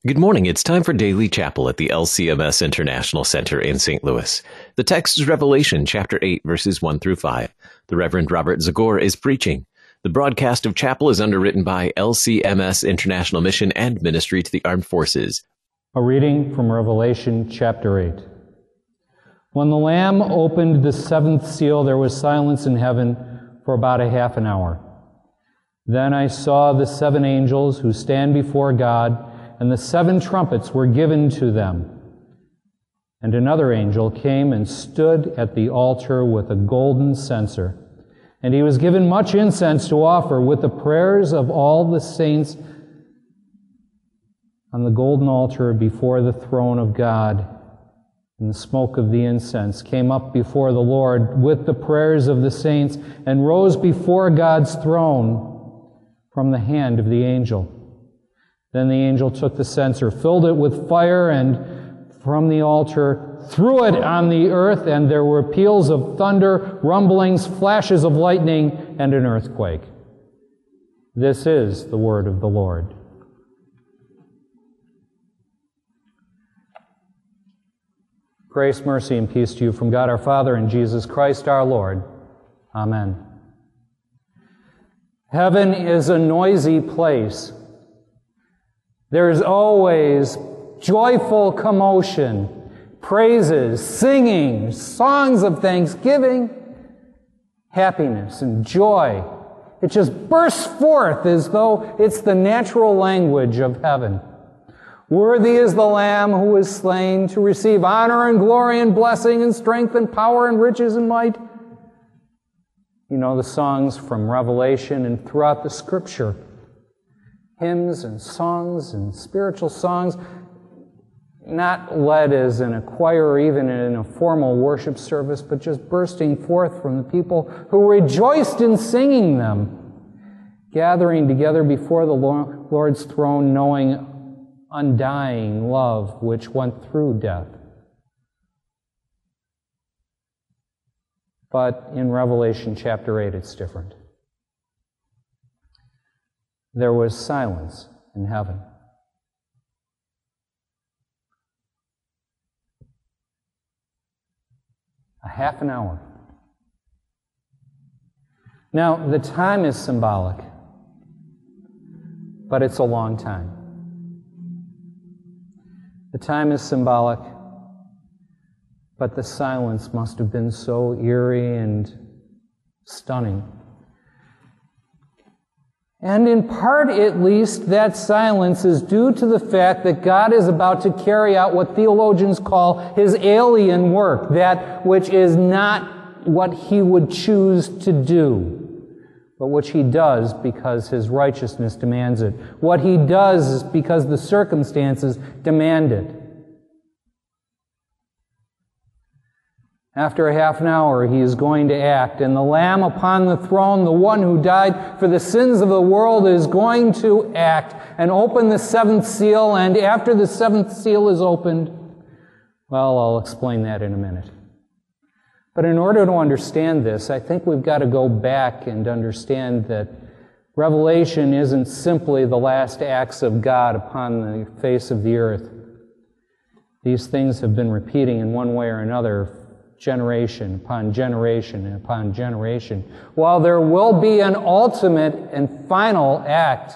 Good morning. It's time for Daily Chapel at the LCMS International Center in St. Louis. The text is Revelation chapter 8, verses 1 through 5. The Reverend Robert Zagor is preaching. The broadcast of chapel is underwritten by LCMS International Mission and Ministry to the Armed Forces. A reading from Revelation chapter 8. When the Lamb opened the seventh seal, there was silence in heaven for about a half an hour. Then I saw the seven angels who stand before God, and the seven trumpets were given to them. And another angel came and stood at the altar with a golden censer, and he was given much incense to offer with the prayers of all the saints on the golden altar before the throne of God. And the smoke of the incense came up before the Lord with the prayers of the saints and rose before God's throne from the hand of the angel. Then the angel took the censer, filled it with fire, and from the altar threw it on the earth, and there were peals of thunder, rumblings, flashes of lightning, and an earthquake. This is the word of the Lord. Grace, mercy, and peace to you from God our Father and Jesus Christ our Lord. Amen. Heaven is a noisy place. There is always joyful commotion, praises, singing, songs of thanksgiving, happiness and joy. It just bursts forth as though it's the natural language of heaven. Worthy is the Lamb who was slain to receive honor and glory and blessing and strength and power and riches and might. You know the songs from Revelation and throughout the Scripture. Hymns and songs and spiritual songs, not led as in a choir or even in a formal worship service, but just bursting forth from the people who rejoiced in singing them, gathering together before the Lord's throne, knowing undying love which went through death. But in Revelation chapter 8, it's different. There was silence in heaven. A half an hour. Now, the time is symbolic, but it's a long time. The time is symbolic, but the silence must have been so eerie and stunning. And in part, at least, that silence is due to the fact that God is about to carry out what theologians call His alien work, that which is not what He would choose to do, but which He does because His righteousness demands it. What He does is because the circumstances demand it. After a half an hour, He is going to act, and the Lamb upon the throne, the one who died for the sins of the world, is going to act and open the seventh seal, and after the seventh seal is opened, well, I'll explain that in a minute. But in order to understand this, I think we've got to go back and understand that Revelation isn't simply the last acts of God upon the face of the earth. These things have been repeating in one way or another generation upon generation and upon generation. While there will be an ultimate and final act,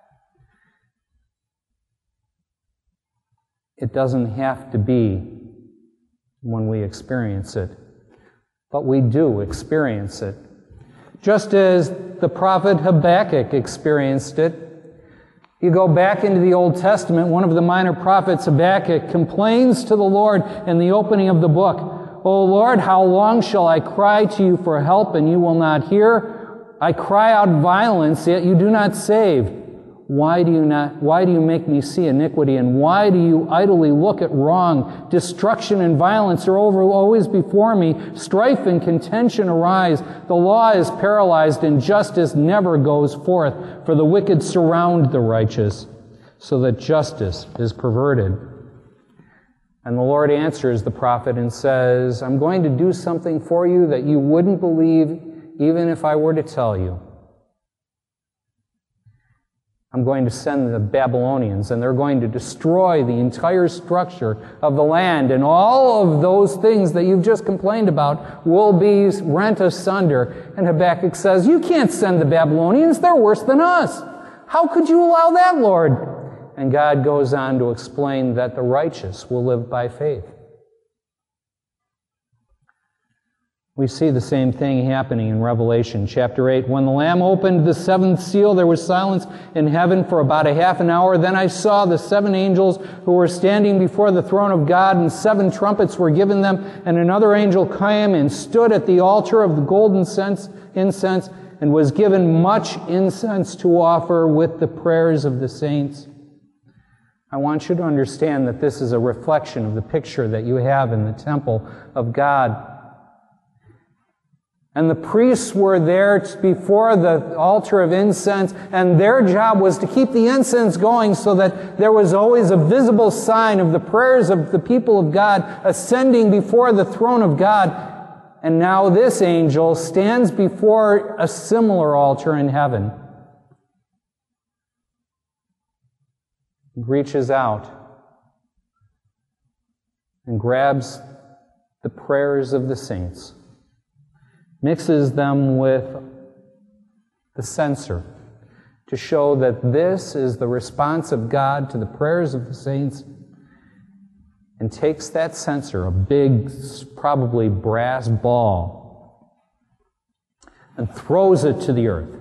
it doesn't have to be when we experience it, but we do experience it. Just as the prophet Habakkuk experienced it. You go back into the Old Testament, one of the minor prophets, Habakkuk, complains to the Lord in the opening of the book, "O Lord, how long shall I cry to you for help, and you will not hear? I cry out violence, yet you do not save. Why do you make me see iniquity, and why do you idly look at wrong? Destruction and violence are always before me. Strife and contention arise. The law is paralyzed, and justice never goes forth. For the wicked surround the righteous, so that justice is perverted." And the Lord answers the prophet and says, "I'm going to do something for you that you wouldn't believe even if I were to tell you. I'm going to send the Babylonians, and they're going to destroy the entire structure of the land, and all of those things that you've just complained about will be rent asunder. And Habakkuk says, you can't send the Babylonians, they're worse than us. How could you allow that, Lord? And God goes on to explain that the righteous will live by faith. We see the same thing happening in Revelation chapter 8. When the Lamb opened the seventh seal, there was silence in heaven for about a half an hour. Then I saw the 7 angels who were standing before the throne of God, and 7 trumpets were given them. And another angel came and stood at the altar of the golden incense, and was given much incense to offer with the prayers of the saints. I want you to understand that this is a reflection of the picture that you have in the temple of God. And the priests were there before the altar of incense, and their job was to keep the incense going so that there was always a visible sign of the prayers of the people of God ascending before the throne of God. And now this angel stands before a similar altar in heaven. He reaches out and grabs the prayers of the saints, mixes them with the censer to show that this is the response of God to the prayers of the saints, and takes that censer, a big, probably brass ball, and throws it to the earth.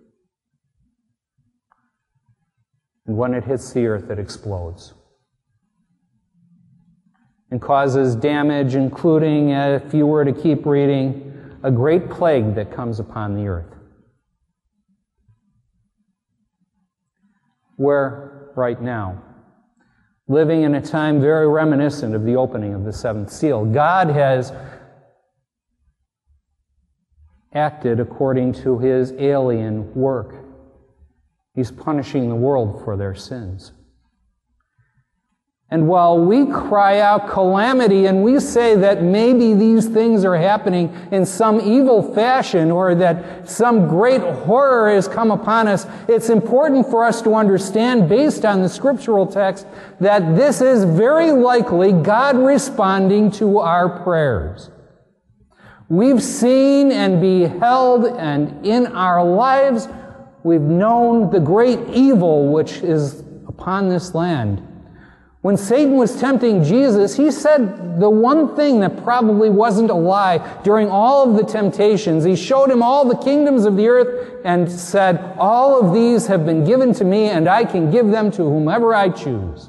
And when it hits the earth, it explodes and causes damage, including, if you were to keep reading, a great plague that comes upon the earth. We're, right now, living in a time very reminiscent of the opening of the 7th seal. God has acted according to His alien work. He's punishing the world for their sins. And while we cry out calamity and we say that maybe these things are happening in some evil fashion or that some great horror has come upon us, it's important for us to understand, based on the scriptural text, that this is very likely God responding to our prayers. We've seen and beheld, and in our lives we've known the great evil which is upon this land. When Satan was tempting Jesus, he said the one thing that probably wasn't a lie during all of the temptations. He showed him all the kingdoms of the earth and said, all of these have been given to me, and I can give them to whomever I choose.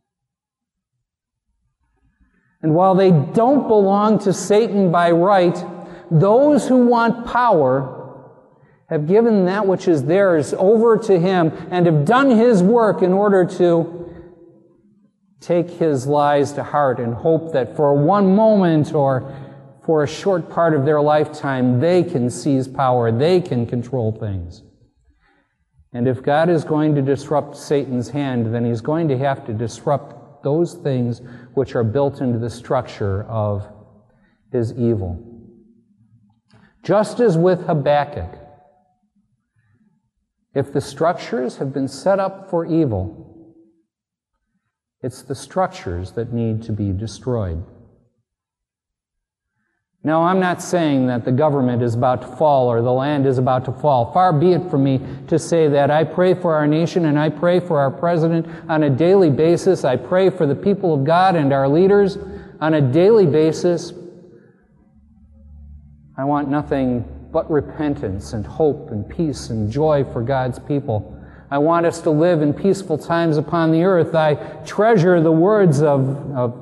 And while they don't belong to Satan by right, those who want power have given that which is theirs over to him and have done his work in order to take his lies to heart and hope that for one moment or for a short part of their lifetime they can seize power, they can control things. And if God is going to disrupt Satan's hand, then He's going to have to disrupt those things which are built into the structure of his evil. Just as with Habakkuk, if the structures have been set up for evil, it's the structures that need to be destroyed. Now, I'm not saying that the government is about to fall or the land is about to fall. Far be it from me to say that. I pray for our nation and I pray for our president on a daily basis. I pray for the people of God and our leaders on a daily basis. I want nothing but repentance and hope and peace and joy for God's people. I want us to live in peaceful times upon the earth. I treasure the words of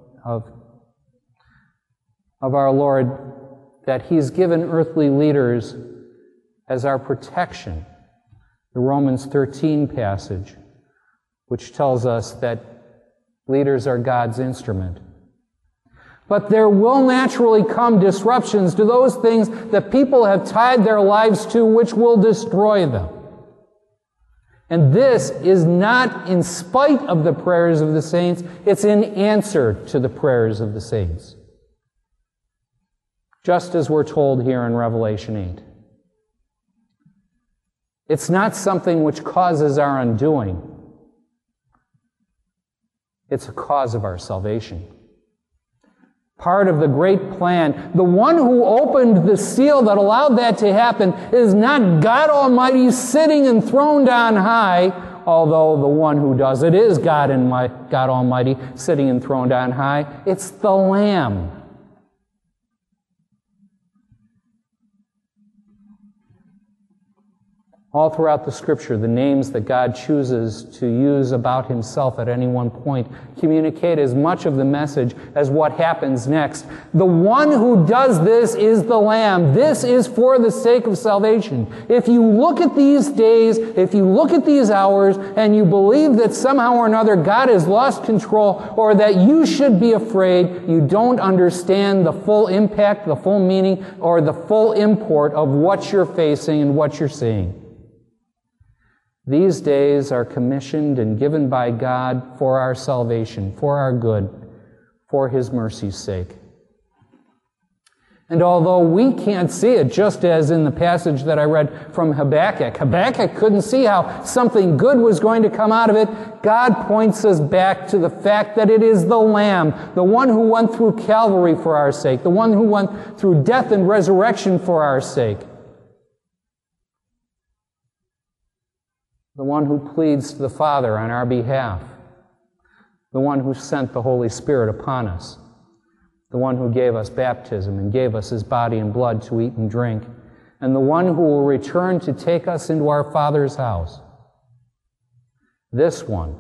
our Lord that He's given earthly leaders as our protection. The Romans 13 passage, which tells us that leaders are God's instrument. But there will naturally come disruptions to those things that people have tied their lives to, which will destroy them. And this is not in spite of the prayers of the saints, it's in answer to the prayers of the saints. Just as we're told here in Revelation 8. It's not something which causes our undoing. It's a cause of our salvation. Part of the great plan. The one who opened the seal that allowed that to happen is not God Almighty sitting enthroned on high, although the one who does it is God Almighty sitting enthroned on high. It's the Lamb. All throughout the Scripture, the names that God chooses to use about Himself at any one point communicate as much of the message as what happens next. The one who does this is the Lamb. This is for the sake of salvation. If you look at these days, if you look at these hours, and you believe that somehow or another God has lost control, or that you should be afraid, you don't understand the full impact, the full meaning, or the full import of what you're facing and what you're seeing. These days are commissioned and given by God for our salvation, for our good, for His mercy's sake. And although we can't see it, just as in the passage that I read from Habakkuk couldn't see how something good was going to come out of it, God points us back to the fact that it is the Lamb, the one who went through Calvary for our sake, the one who went through death and resurrection for our sake, the one who pleads to the Father on our behalf, the one who sent the Holy Spirit upon us, the one who gave us baptism and gave us His body and blood to eat and drink, and the one who will return to take us into our Father's house. This one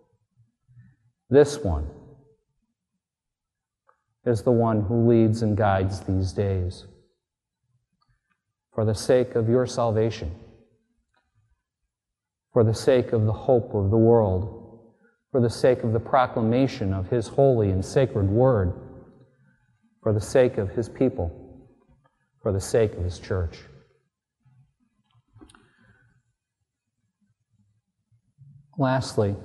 is the one who leads and guides these days. For the sake of your salvation, for the sake of the hope of the world, for the sake of the proclamation of His holy and sacred word, for the sake of His people, for the sake of His church. Lastly,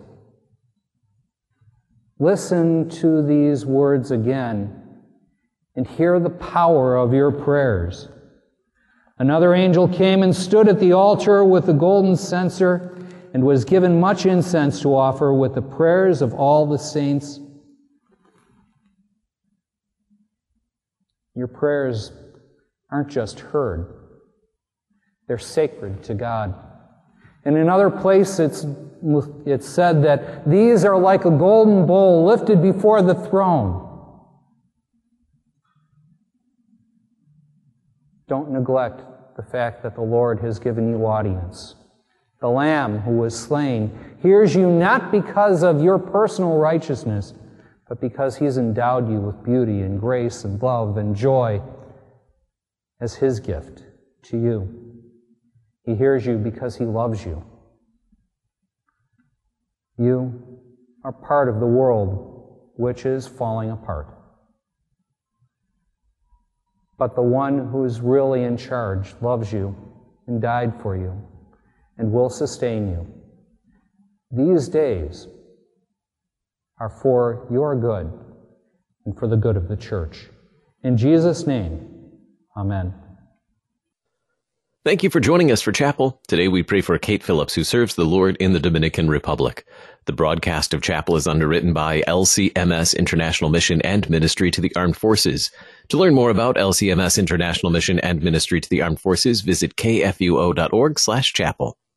listen to these words again and hear the power of your prayers. Another angel came and stood at the altar with the golden censer and was given much incense to offer with the prayers of all the saints. Your prayers aren't just heard. They're sacred to God. In another place, it's said that these are like a golden bowl lifted before the throne. Don't neglect the fact that the Lord has given you audience. The Lamb who was slain hears you not because of your personal righteousness, but because He's endowed you with beauty and grace and love and joy as His gift to you. He hears you because He loves you. You are part of the world which is falling apart. But the one who is really in charge loves you and died for you and will sustain you. These days are for your good and for the good of the church. In Jesus' name, amen. Thank you for joining us for Chapel. Today we pray for Kate Phillips, who serves the Lord in the Dominican Republic. The broadcast of Chapel is underwritten by LCMS International Mission and Ministry to the Armed Forces. To learn more about LCMS International Mission and Ministry to the Armed Forces, visit kfuo.org/chapel.